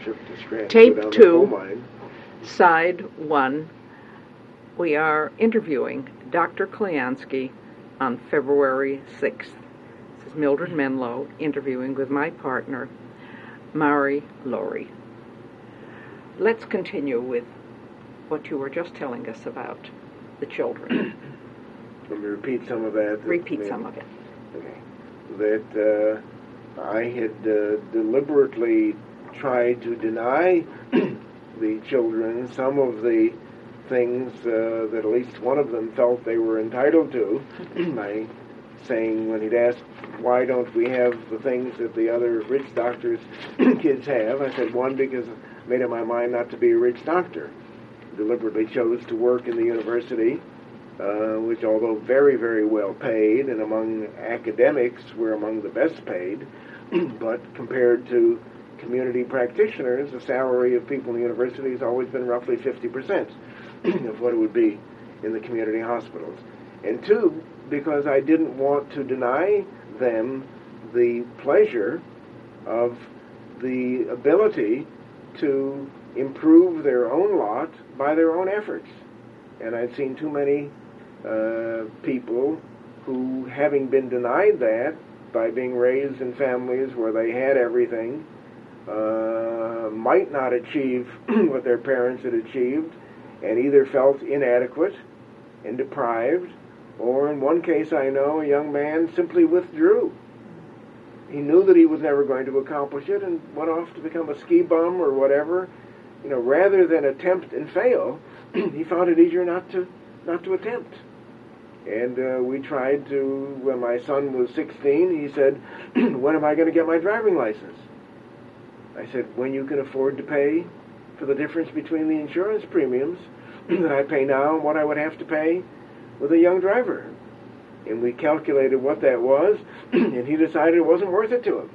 trip to Scranton. Tape Go down 2, the coal mine. Side 1. We are interviewing Dr. Kleansky on February 6th. This is Mildred Menlo interviewing with my partner, Mari Lowry. Let's continue with what you were just telling us about the children. Let me repeat some of that. Repeat some of it. Okay. That I had deliberately tried to deny the children some of the things that at least one of them felt they were entitled to by saying, when he'd asked, why don't we have the things that the other rich doctors' kids have, I said, one, because I made up my mind not to be a rich doctor. Deliberately chose to work in the university, which, although very, very well paid, and among academics were among the best paid, but compared to community practitioners, the salary of people in the university has always been roughly 50% of what it would be in the community hospitals. And two, because I didn't want to deny them the pleasure of the ability to improve their own lot by their own efforts. And I'd seen too many people who, having been denied that by being raised in families where they had everything, might not achieve what their parents had achieved, and either felt inadequate and deprived, or in one case I know, a young man simply withdrew. He knew that he was never going to accomplish it and went off to become a ski bum or whatever. You know, rather than attempt and fail, he found it easier not to attempt. And we tried to, when my son was 16, he said, when am I going to get my driving license? I said, when you can afford to pay for the difference between the insurance premiums that I pay now and what I would have to pay with a young driver. And we calculated what that was, and he decided it wasn't worth it to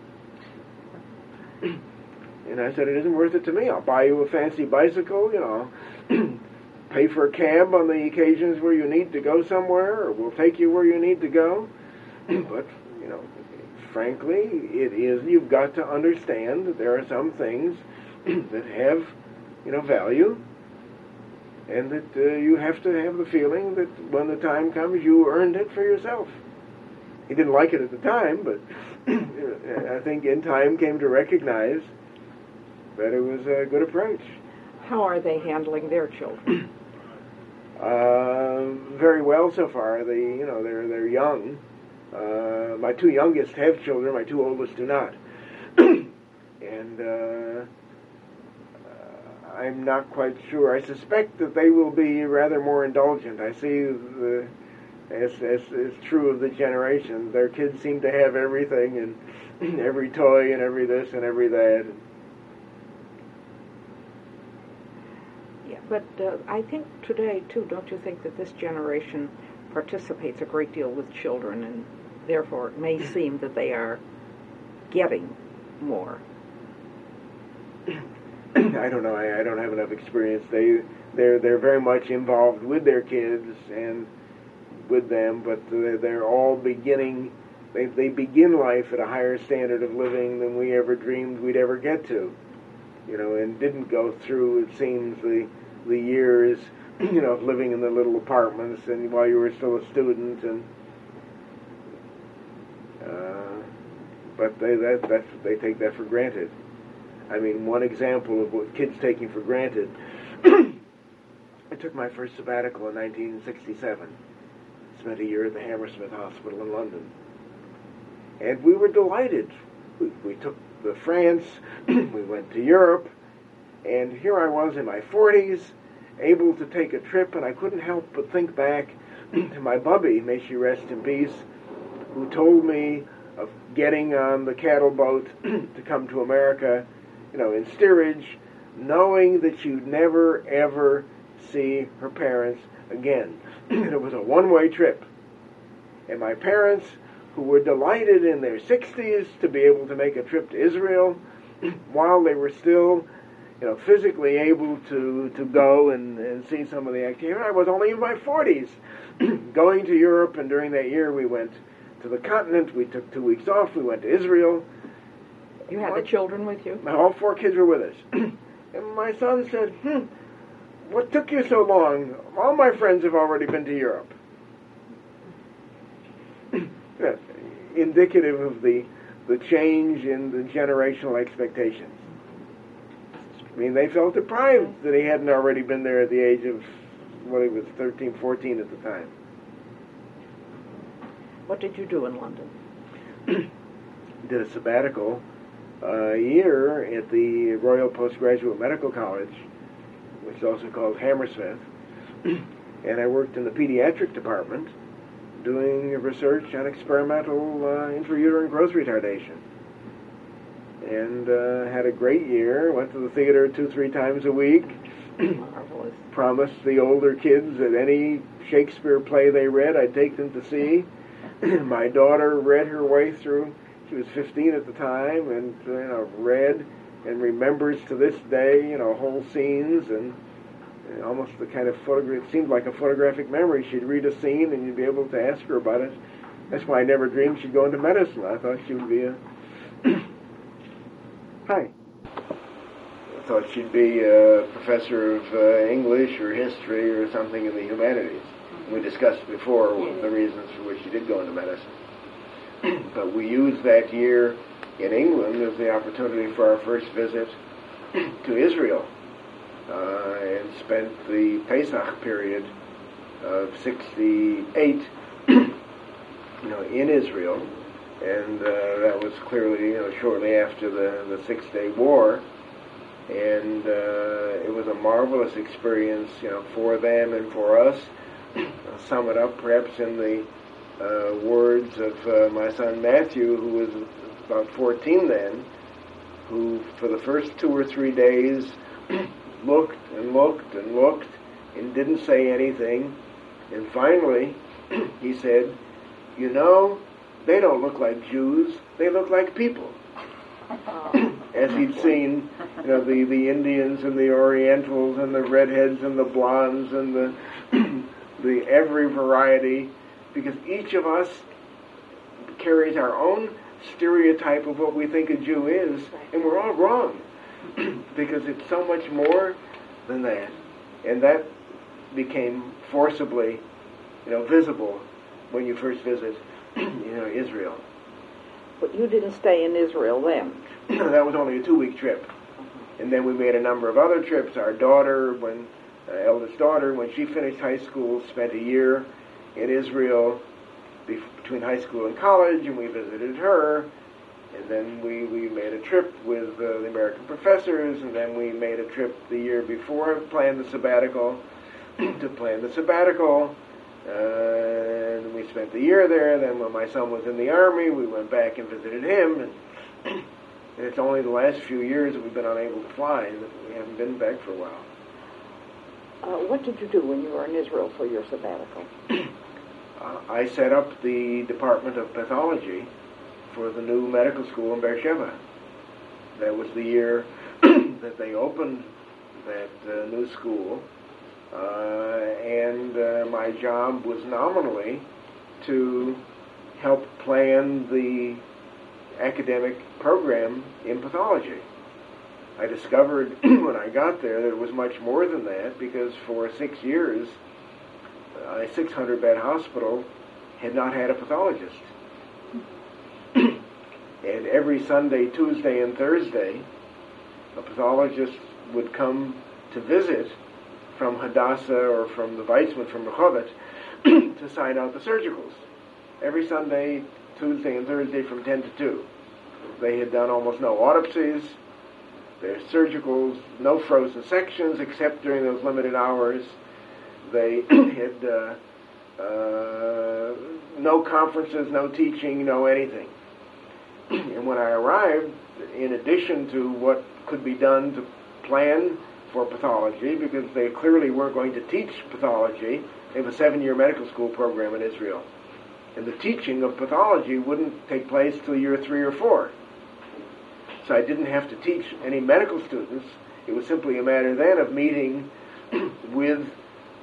him. And I said, it isn't worth it to me. I'll buy you a fancy bicycle, you know, pay for a cab on the occasions where you need to go somewhere, or we'll take you where you need to go. But, you know, frankly, it is, you've got to understand that there are some things that have, you know, value, and that you have to have the feeling that when the time comes, you earned it for yourself. He didn't like it at the time, but I think in time came to recognize that it was a good approach. How are they handling their children? Very well so far. They're young. My two youngest have children. My two oldest do not. And I'm not quite sure. I suspect that they will be rather more indulgent. I see, as is true of the generation, their kids seem to have everything, and every toy, and every this, and every that. Yeah, but I think today, too, don't you think that this generation participates a great deal with children, and therefore it may seem that they are getting more? I don't know. I don't have enough experience. They're very much involved with their kids and with them, but they're all beginning. They begin life at a higher standard of living than we ever dreamed we'd ever get to, you know, and didn't go through, it seems, the years, you know, of living in the little apartments and while you were still a student, and but they take that for granted. I mean, one example of what kids taking for granted, I took my first sabbatical in 1967. Spent a year at the Hammersmith Hospital in London. And we were delighted. We took the France, we went to Europe, and here I was in my 40s, able to take a trip, and I couldn't help but think back to my bubby, may she rest in peace, who told me of getting on the cattle boat to come to America, you know, in steerage, knowing that you'd never, ever see her parents again. It was a one-way trip. And my parents, who were delighted in their 60s to be able to make a trip to Israel, while they were still, you know, physically able to go and see some of the activity. I was only in my 40s going to Europe, and during that year we went to the continent. We took 2 weeks off. We went to Israel. You had the children with you? All 4 kids were with us. And my son said, what took you so long? All my friends have already been to Europe. Indicative of the change in the generational expectations. I mean, they felt deprived that he hadn't already been there at the age of, well, he was 13, 14 at the time. What did you do in London? Did a sabbatical year at the Royal Postgraduate Medical College, which is also called Hammersmith, and I worked in the pediatric department doing research on experimental intrauterine growth retardation. And had a great year, went to the theater 2-3 times a week, Marvelous. promised the older kids that any Shakespeare play they read, I'd take them to see. My daughter read her way through. She was 15 at the time, and read and remembers to this day, whole scenes, and almost the kind of photograph. It seemed like a photographic memory. She'd read a scene, and you'd be able to ask her about it. That's why I never dreamed she'd go into medicine. I thought she would be a Hi. I thought she'd be a professor of English or history or something in the humanities. We discussed before the reasons for which she did go into medicine. But we used that year in England as the opportunity for our first visit to Israel, and spent the Pesach period of 68 in Israel. And that was clearly, shortly after the Six-Day War, and it was a marvelous experience, for them and for us. I'll sum it up perhaps in the words of my son Matthew, who was about 14 then, who for the first 2 or 3 days looked and looked and looked and didn't say anything, and finally he said, they don't look like Jews, they look like people. As he'd seen, the Indians and the Orientals and the redheads and the blondes and the every variety, because each of us carries our own stereotype of what we think a Jew is, and we're all wrong, because it's so much more than that. And that became forcibly, visible when you first visit Israel. But you didn't stay in Israel then. That was only a 2-week trip. And then we made a number of other trips. Our daughter, eldest daughter, when she finished high school, spent a year in Israel between high school and college, and we visited her. And then we made a trip with the American professors, and then we made a trip the year before, planned the sabbatical, to plan the sabbatical. And we spent the year there. Then when my son was in the Army, we went back and visited him. And it's only the last few years that we've been unable to fly. We haven't been back for a while. What did you do when you were in Israel for your sabbatical? I set up the Department of Pathology for the new medical school in Beersheba. That was the year that they opened that new school. And my job was nominally to help plan the academic program in pathology. I discovered when I got there that it was much more than that, because for 6 years, a 600-bed hospital had not had a pathologist. And every Sunday, Tuesday, and Thursday, a pathologist would come to visit from Hadassah or from the Weizmann, from Rehovot, to sign out the surgicals. Every Sunday, Tuesday, and Thursday from 10 to 2. They had done almost no autopsies. Their surgicals, no frozen sections except during those limited hours. They had no conferences, no teaching, no anything. And when I arrived, in addition to what could be done to plan for pathology, because they clearly weren't going to teach pathology, they have a 7-year medical school program in Israel. And the teaching of pathology wouldn't take place till year 3 or 4. So I didn't have to teach any medical students. It was simply a matter then of meeting with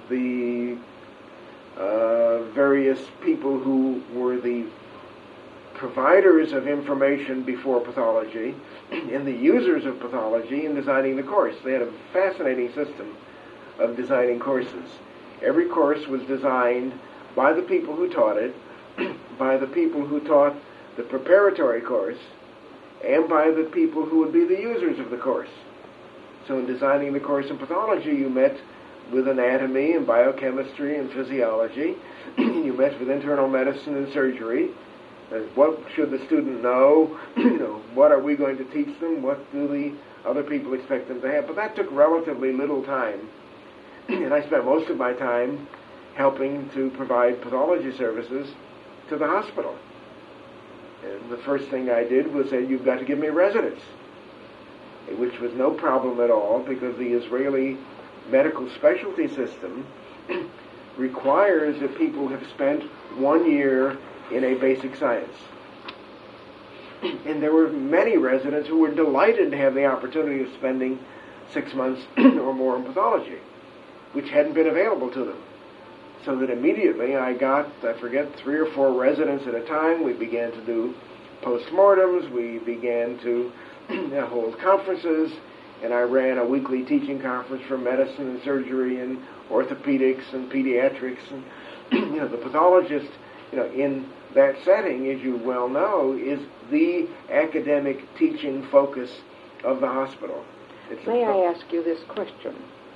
the various people who were the providers of information before pathology and the users of pathology in designing the course. They had a fascinating system of designing courses. Every course was designed by the people who taught it, by the people who taught the preparatory course, and by the people who would be the users of the course. So in designing the course in pathology, you met with anatomy and biochemistry and physiology. You met with internal medicine and surgery. What should the student know? What are we going to teach them? What do the other people expect them to have? But that took relatively little time. And I spent most of my time helping to provide pathology services to the hospital. And the first thing I did was say, you've got to give me residence, which was no problem at all, because the Israeli medical specialty system requires that people have spent 1 year in a basic science. And there were many residents who were delighted to have the opportunity of spending 6 months or more in pathology, which hadn't been available to them. So that immediately I got, 3 or 4 residents at a time. We began to do postmortems. We began to hold conferences. And I ran a weekly teaching conference for medicine and surgery and orthopedics and pediatrics. And, the pathologist, in that setting, as you well know, is the academic teaching focus of the hospital. May I ask you this question?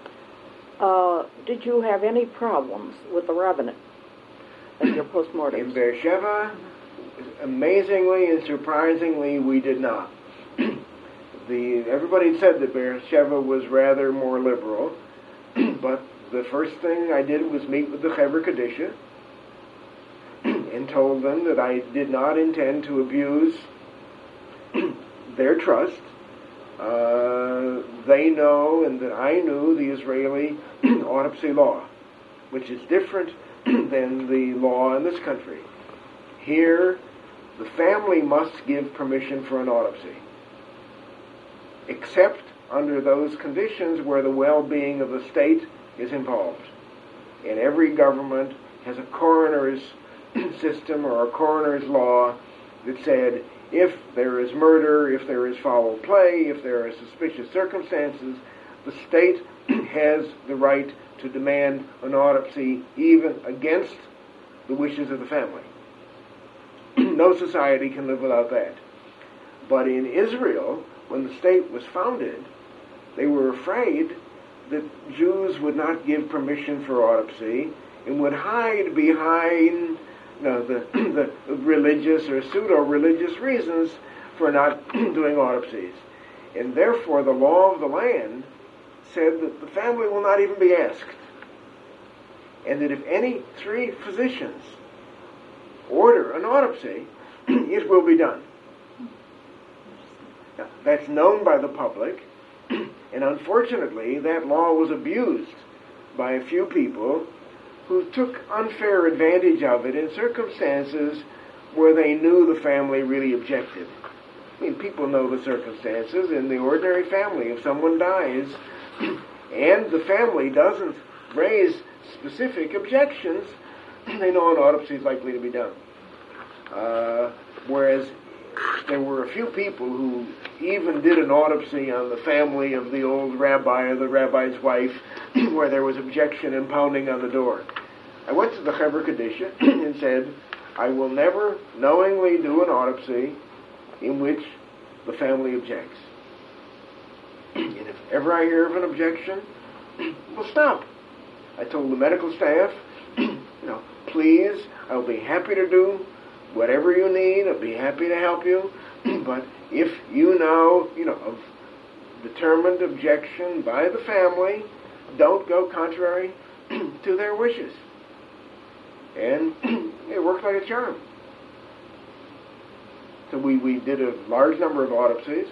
Did you have any problems with the rabbinate at your postmortem? In Beersheba, amazingly and surprisingly, we did not. Everybody said that Beersheba was rather more liberal, but the first thing I did was meet with the Chevra Kadisha and told them that I did not intend to abuse their trust. They know, and that I knew, the Israeli autopsy law, which is different than the law in this country. Here, the family must give permission for an autopsy, except under those conditions where the well-being of the state is involved. And every government has a coroner's system or a coroner's law that said, if there is murder, if there is foul play, if there are suspicious circumstances, the state has the right to demand an autopsy even against the wishes of the family. No society can live without that. But in Israel, when the state was founded, they were afraid that Jews would not give permission for autopsy and would hide behind the religious or pseudo-religious reasons for not doing autopsies. And therefore, the law of the land said that the family will not even be asked. And that if any 3 physicians order an autopsy, it will be done. Now, that's known by the public, and unfortunately, that law was abused by a few people who took unfair advantage of it in circumstances where they knew the family really objected. I mean, people know the circumstances in the ordinary family. If someone dies and the family doesn't raise specific objections, they know an autopsy is likely to be done. Whereas there were a few people who even did an autopsy on the family of the old rabbi or the rabbi's wife, where there was objection and pounding on the door. I went to the Chevra Kadisha and said, I will never knowingly do an autopsy in which the family objects. And if ever I hear of an objection, we'll stop. I told the medical staff, please, I'll be happy to do whatever you need. I'll be happy to help you. But if you know of determined objection by the family, don't go contrary to their wishes. And it worked like a charm. So we did a large number of autopsies,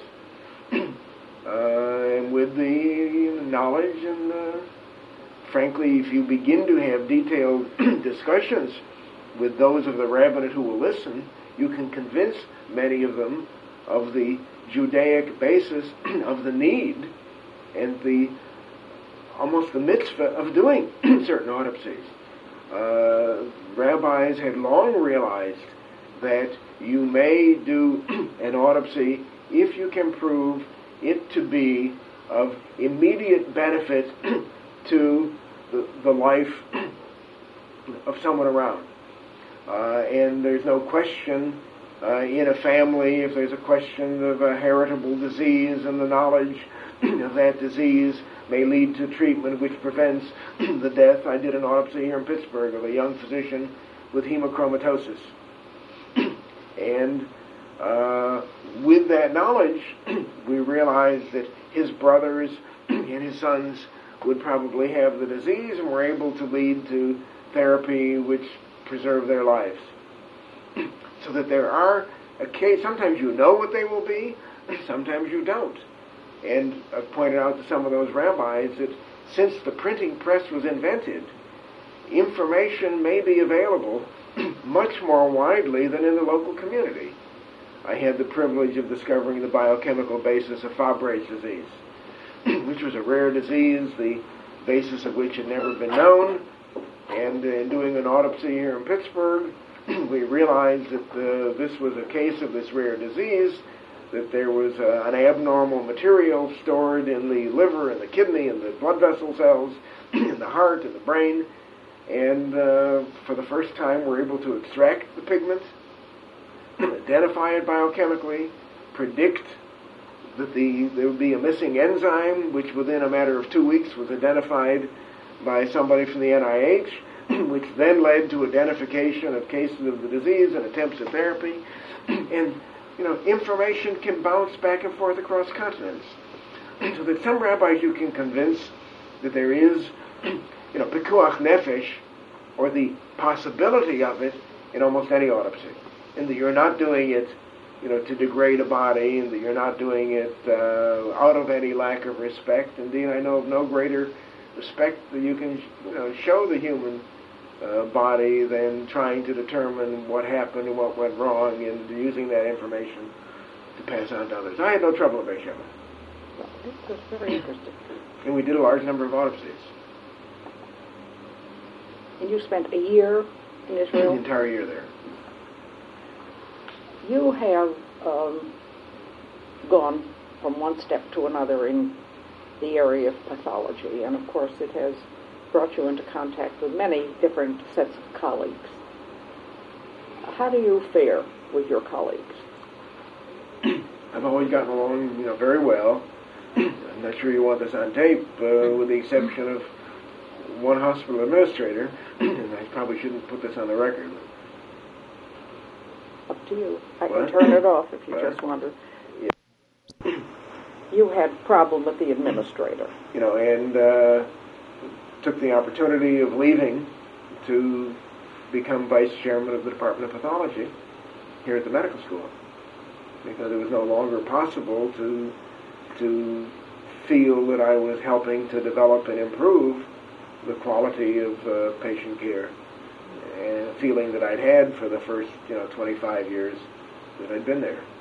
and with the knowledge and, frankly, if you begin to have detailed discussions with those of the rabbinate who will listen, you can convince many of them of the Judaic basis of the need and almost the mitzvah of doing certain autopsies. Rabbis had long realized that you may do an autopsy if you can prove it to be of immediate benefit to the life of someone around. And there's no question in a family, if there's a question of a heritable disease and the knowledge of that disease may lead to treatment which prevents the death. I did an autopsy here in Pittsburgh of a young physician with hemochromatosis. And with that knowledge, we realized that his brothers and his sons would probably have the disease and were able to lead to therapy which preserved their lives. So that there are a case, sometimes you know what they will be, sometimes you don't. And I've pointed out to some of those rabbis that since the printing press was invented, information may be available much more widely than in the local community. I had the privilege of discovering the biochemical basis of Fabry's disease, which was a rare disease, the basis of which had never been known. And in doing an autopsy here in Pittsburgh, we realized that this was a case of this rare disease, that there was an abnormal material stored in the liver and the kidney and the blood vessel cells, in the heart and the brain. And for the first time, we're able to extract the pigment, identify it biochemically, predict that there would be a missing enzyme, which within a matter of 2 weeks was identified by somebody from the NIH, which then led to identification of cases of the disease and attempts at therapy. And, information can bounce back and forth across continents. So that some rabbis you can convince that there is, pikuach nefesh, or the possibility of it in almost any autopsy. And that you're not doing it, to degrade a body, and that you're not doing it out of any lack of respect. Indeed, I know of no greater respect that you can, show the human body than trying to determine what happened and what went wrong and using that information to pass on to others. I had no trouble at Beersheba. Well, that's very interesting. And we did a large number of autopsies. And you spent a year in Israel? The entire year there. You have gone from one step to another in the area of pathology, and of course it has brought you into contact with many different sets of colleagues. How do you fare with your colleagues? I've always gotten along, very well. I'm not sure you want this on tape, with the exception of one hospital administrator, and I probably shouldn't put this on the record. Up to you. I can turn it off if you just want to. Yeah. You had a problem with the administrator. And took the opportunity of leaving to become vice chairman of the Department of Pathology here at the medical school, because it was no longer possible to feel that I was helping to develop and improve the quality of patient care, and a feeling that I'd had for the first 25 years that I'd been there.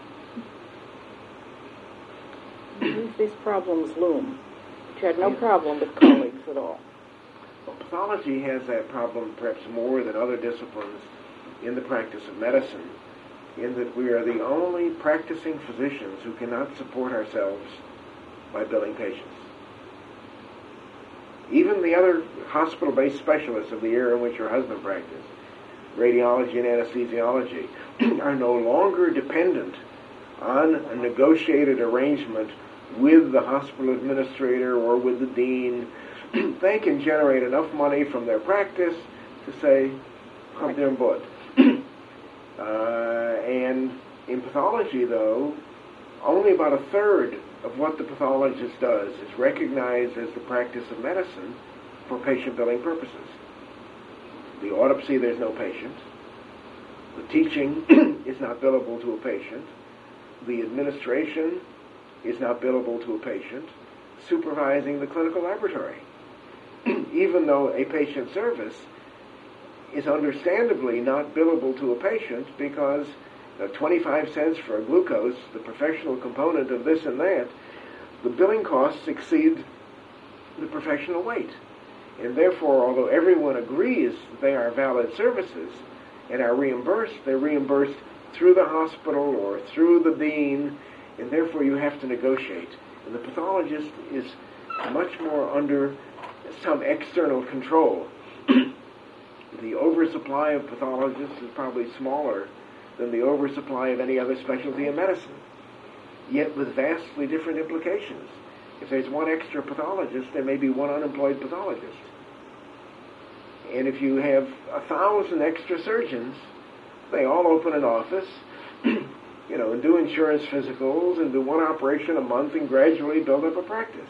These problems loom. But you had no problem with colleagues at all. Well, pathology has that problem perhaps more than other disciplines in the practice of medicine, in that we are the only practicing physicians who cannot support ourselves by billing patients. Even the other hospital-based specialists of the era in which your husband practiced, radiology and anesthesiology, are no longer dependent on a negotiated arrangement with the hospital administrator or with the dean. They can generate enough money from their practice to say, "Come there, bud." And in pathology, though, only about a third of what the pathologist does is recognized as the practice of medicine for patient billing purposes. The autopsy, there's no patient. The teaching is not billable to a patient. The administration is not billable to a patient. Supervising the clinical laboratory, even though a patient service is understandably not billable to a patient, because 25 cents for a glucose, the professional component of this and that, the billing costs exceed the professional weight. And therefore, although everyone agrees they are valid services, and are reimbursed, they're reimbursed through the hospital or through the dean, and therefore you have to negotiate. And the pathologist is much more under some external control. The oversupply of pathologists is probably smaller than the oversupply of any other specialty in medicine, yet with vastly different implications. If there's one extra pathologist, there may be one unemployed pathologist. And if you have 1,000 extra surgeons, they all open an office, and do insurance physicals and do one operation a month and gradually build up a practice.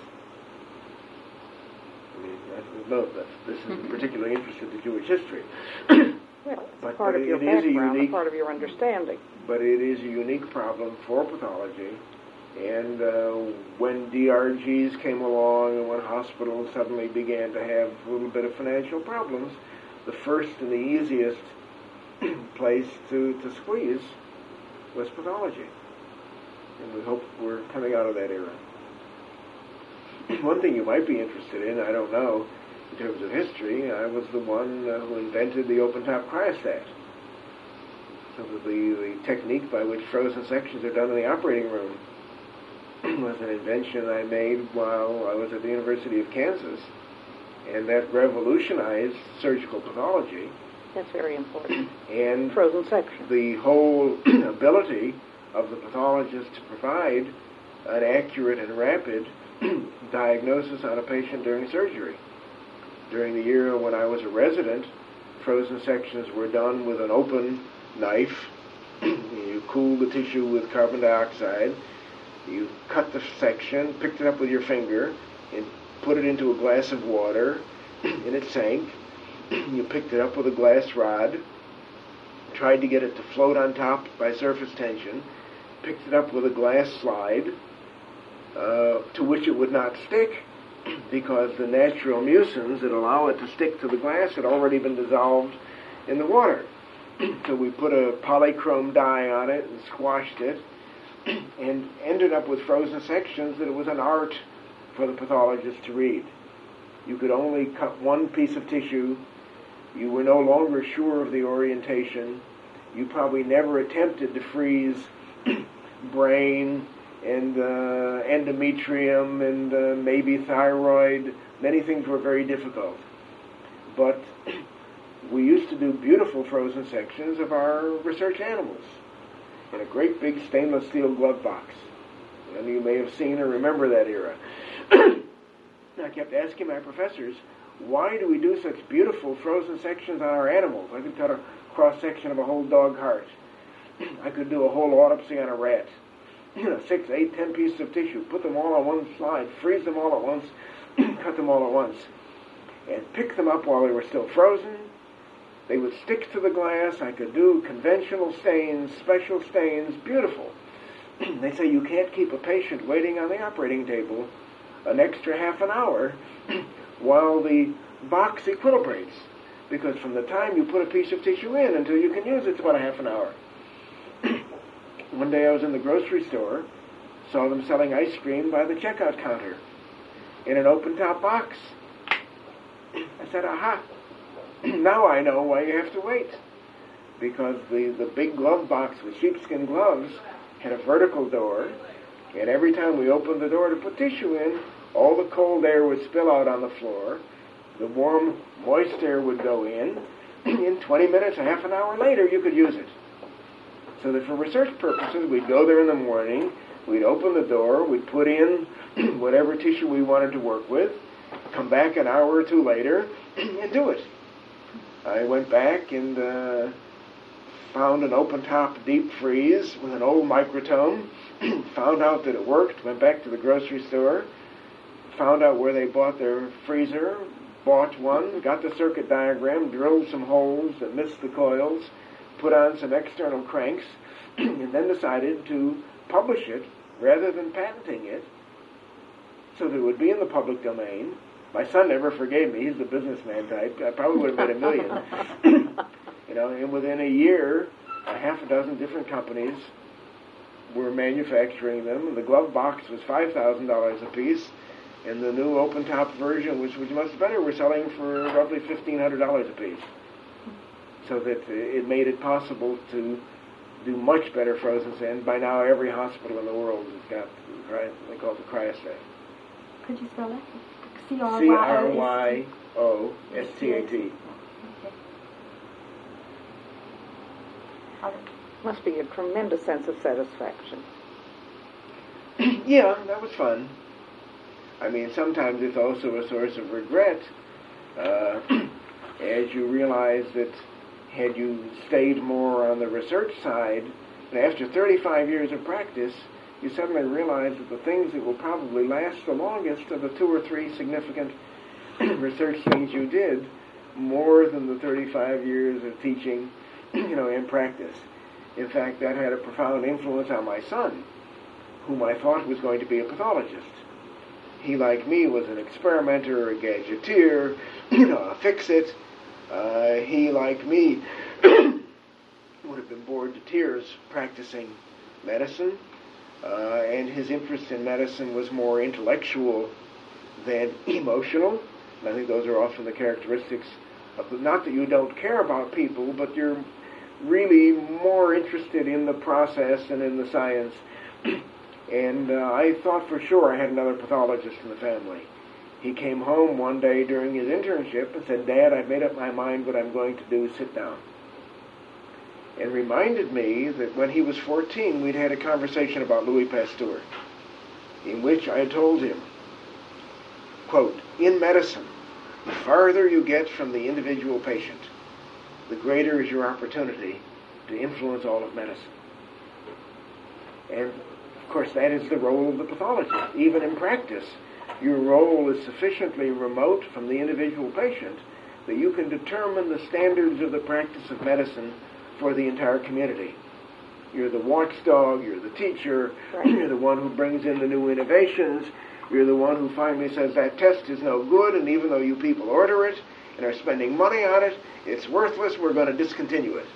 This isn't particularly interested in Jewish history. Well, it's part of your background, part of your understanding. But it is a unique problem for pathology. And when DRGs came along and when hospitals suddenly began to have a little bit of financial problems, the first and the easiest place to squeeze was pathology. And we hope we're coming out of that era. One thing you might be interested in, I don't know, in terms of history, I was the one who invented the open-top cryostat. So the technique by which frozen sections are done in the operating room was an invention I made while I was at the University of Kansas, and that revolutionized surgical pathology. That's very important. And frozen section. The whole ability of the pathologist to provide an accurate and rapid diagnosis on a patient during surgery. During the year when I was a resident, frozen sections were done with an open knife. You cool the tissue with carbon dioxide. You cut the section, picked it up with your finger, and put it into a glass of water, and it sank. You picked it up with a glass rod, tried to get it to float on top by surface tension, picked it up with a glass slide, to which it would not stick, because the natural mucins that allow it to stick to the glass had already been dissolved in the water. So we put a polychrome dye on it and squashed it, and ended up with frozen sections that it was an art for the pathologist to read. You could only cut one piece of tissue. You were no longer sure of the orientation. You probably never attempted to freeze brain and endometrium and maybe thyroid. Many things were very difficult. But we used to do beautiful frozen sections of our research animals in a great big stainless steel glove box. And you may have seen or remember that era. I kept asking my professors, why do we do such beautiful frozen sections on our animals? I could cut a cross-section of a whole dog heart. I could do a whole autopsy on a rat. 6, 8, 10 pieces of tissue, put them all on one slide, freeze them all at once, cut them all at once, and pick them up while they were still frozen. They would stick to the glass. I could do conventional stains, special stains, beautiful. They say you can't keep a patient waiting on the operating table an extra half an hour while the box equilibrates, because from the time you put a piece of tissue in until you can use it, it's about a half an hour. One day I was in the grocery store, saw them selling ice cream by the checkout counter in an open-top box. I said, aha, now I know why you have to wait. Because the big glove box with sheepskin gloves had a vertical door, and every time we opened the door to put tissue in, all the cold air would spill out on the floor, the warm, moist air would go in 20 minutes, a half an hour later, you could use it. So that for research purposes, we'd go there in the morning, we'd open the door, we'd put in whatever tissue we wanted to work with, come back an hour or two later, and do it. I went back and found an open-top deep freeze with an old microtome, found out that it worked, went back to the grocery store, found out where they bought their freezer, bought one, got the circuit diagram, drilled some holes that missed the coils, put on some external cranks, and then decided to publish it rather than patenting it so that it would be in the public domain. My son never forgave me. He's the businessman type. I probably would have made $1 million. And within a year, a half a dozen different companies were manufacturing them, and the glove box was $5,000 a piece, and the new open-top version, which was much better, were selling for roughly $1,500 a piece. so that it made it possible to do much better frozen sand. By now, every hospital in the world has got they call it the cryostat. Could you spell that? CRYOSTAT. Okay. Must be a tremendous sense of satisfaction. Yeah, that was fun. I mean, sometimes it's also a source of regret as you realize that had you stayed more on the research side, and after 35 years of practice, you suddenly realize that the things that will probably last the longest are the 2 or 3 significant research things you did, more than the 35 years of teaching, in practice. In fact, that had a profound influence on my son, whom I thought was going to be a pathologist. He, like me, was an experimenter, a gadgeteer, a fix-it. He, like me, would have been bored to tears practicing medicine, and his interest in medicine was more intellectual than emotional. And I think those are often the characteristics of not that you don't care about people, but you're really more interested in the process and in the science. And I thought for sure I had another pathologist in the family. He came home one day during his internship and said, "Dad, I've made up my mind what I'm going to do. Sit down." And reminded me that when he was 14, we'd had a conversation about Louis Pasteur, in which I told him, quote, "In medicine, the farther you get from the individual patient, the greater is your opportunity to influence all of medicine." And, of course, that is the role of the pathologist. Even in practice, your role is sufficiently remote from the individual patient that you can determine the standards of the practice of medicine for the entire community. You're the watchdog, you're the teacher, right. You're the one who brings in the new innovations, you're the one who finally says that test is no good, and even though you people order it and are spending money on it, it's worthless, we're going to discontinue it.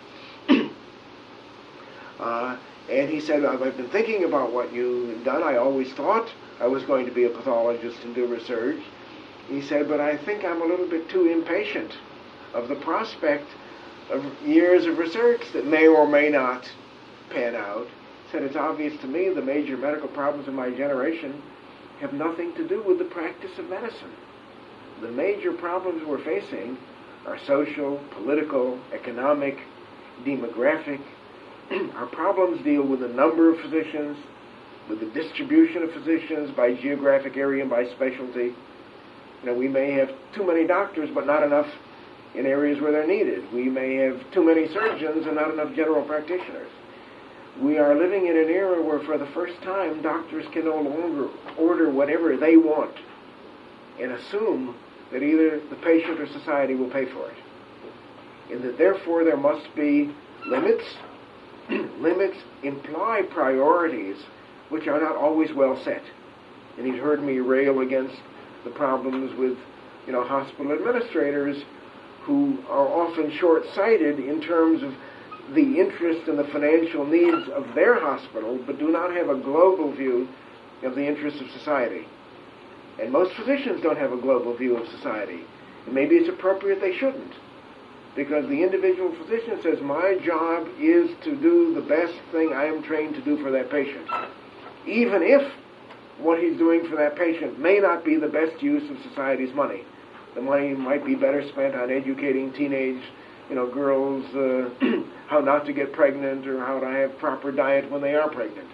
And he said, I've been thinking about what you've done. I always thought I was going to be a pathologist and do research. He said, but I think I'm a little bit too impatient of the prospect of years of research that may or may not pan out. He said, it's obvious to me the major medical problems of my generation have nothing to do with the practice of medicine. The major problems we're facing are social, political, economic, demographic. Our problems deal with the number of physicians, with the distribution of physicians by geographic area and by specialty. We may have too many doctors, but not enough in areas where they're needed. We may have too many surgeons and not enough general practitioners. We are living in an era where, for the first time, doctors can no longer order whatever they want and assume that either the patient or society will pay for it. And that, therefore, there must be limits. Limits imply priorities which are not always well set. And he's heard me rail against the problems with, hospital administrators who are often short-sighted in terms of the interest and the financial needs of their hospital, but do not have a global view of the interests of society. And most physicians don't have a global view of society. And maybe it's appropriate they shouldn't. Because the individual physician says, my job is to do the best thing I am trained to do for that patient. Even if what he's doing for that patient may not be the best use of society's money. The money might be better spent on educating teenage, girls how not to get pregnant or how to have proper diet when they are pregnant.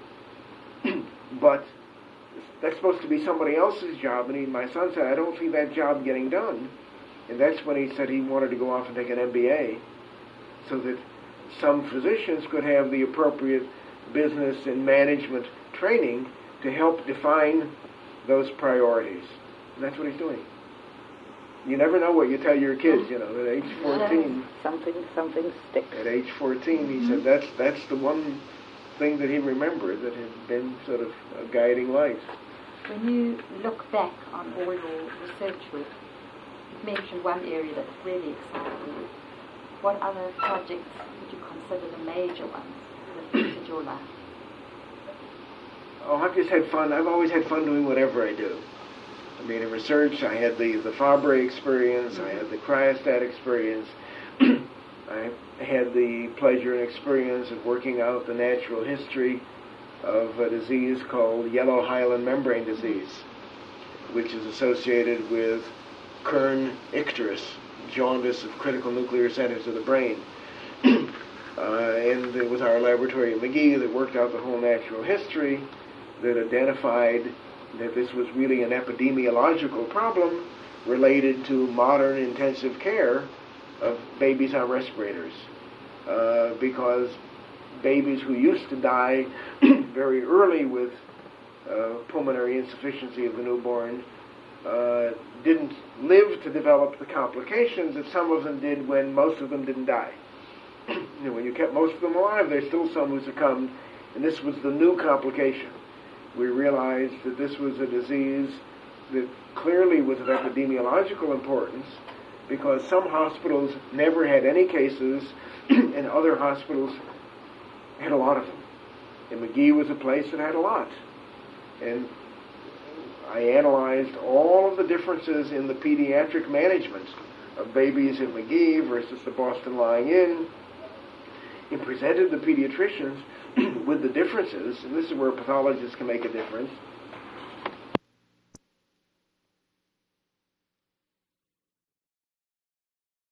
But that's supposed to be somebody else's job, and my son said, I don't see that job getting done. And that's when he said he wanted to go off and take an MBA so that some physicians could have the appropriate business and management training to help define those priorities. And that's what he's doing. You never know what you tell your kids, at age 14. Something sticks. At age 14, he said that's the one thing that he remembered that had been sort of a guiding light. When you look back on all your research work, you've mentioned one area that really excited you. What other projects would you consider the major ones that affected your life? Oh, I've just had fun. I've always had fun doing whatever I do. I mean, in research, I had the Fabre experience, I had the cryostat experience. I had the pleasure and experience of working out the natural history of a disease called yellow hyaline membrane disease, which is associated with Kern icterus, jaundice of critical nuclear centers of the brain. And it was our laboratory at McGee that worked out the whole natural history that identified that this was really an epidemiological problem related to modern intensive care of babies on respirators. Because babies who used to die very early with pulmonary insufficiency of the newborn didn't live to develop the complications that some of them did when most of them didn't die. When you kept most of them alive, there's still some who succumbed, and this was the new complication. We realized that this was a disease that clearly was of epidemiological importance because some hospitals never had any cases and other hospitals had a lot of them. And McGee was a place that had a lot. And I analyzed all of the differences in the pediatric management of babies at McGee versus the Boston Lying In, and presented the pediatricians with the differences, and this is where pathologists can make a difference,